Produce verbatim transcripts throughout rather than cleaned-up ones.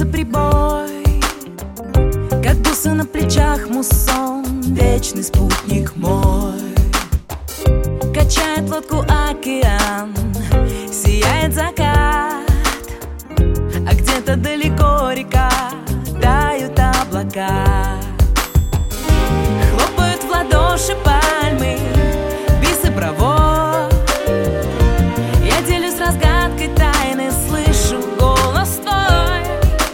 бьется прибой, как бусы на плечах муссон, вечный спутник мой. Качает лодку океан, сияет закат, а где-то далеко река, тают облака. Хлопают в ладоши пальмы, бис и браво. Я делюсь разгадкой тайны, слышу голос твой.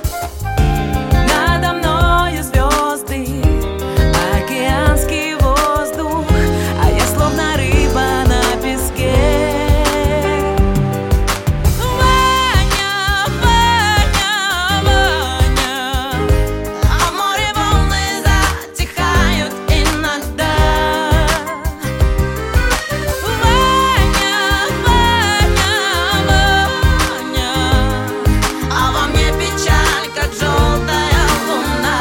Надо мною звезды, океанский воздух, а я словно рыба на песке. Ваня, Ваня, Ваня, а море волны затихают иногда. Ваня, Ваня, Ваня, а во мне печаль, как желтая луна.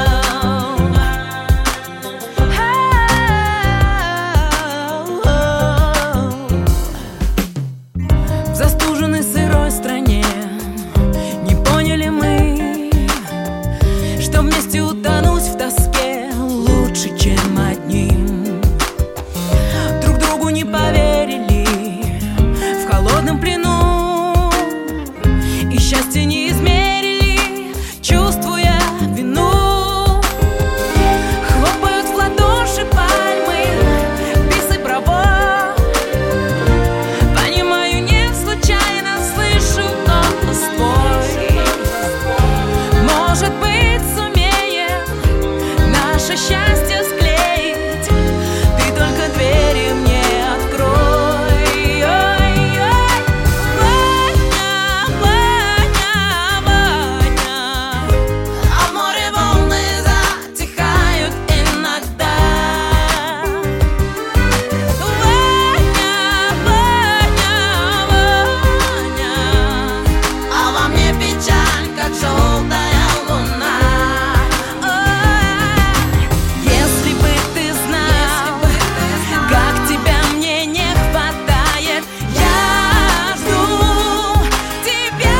В застуженной сырой стране не поняли мы, что вместе утонуть в тоске лучше, чем одним. Друг другу не поверили в холодном плену, и счастье не измерили, чувствуя вину. Хлопают в ладоши пальмы, бис и браво. Понимаю, не случайно слышу голос твой. Может быть, сумеем наше счастье склеить, ты только двери мне открой. Ой-ой. Ваня, Ваня, Ваня, а в море волны затихают иногда. Ваня, Ваня, Ваня, а во мне печаль, как желтая луна. Ой, если бы ты знал, как тебя мне не хватает, я жду тебя.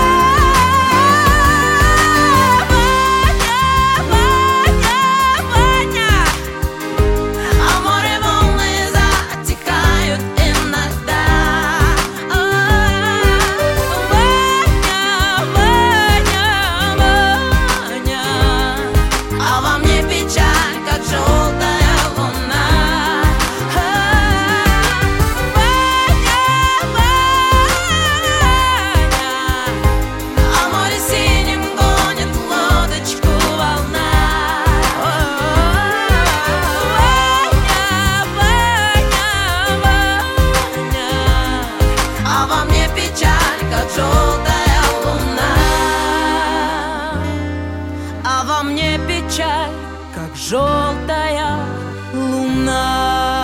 Ваня, Ваня, Ваня, а в море волны затихают иногда. Ваня, Ваня, Ваня, а во мне печаль, как желтая луна. Ваня, Ваня, а море синим гонит лодочку волна. Ваня, Ваня, Ваня, а во мне печаль, как желтая луна. А во мне печаль, как желтая луна.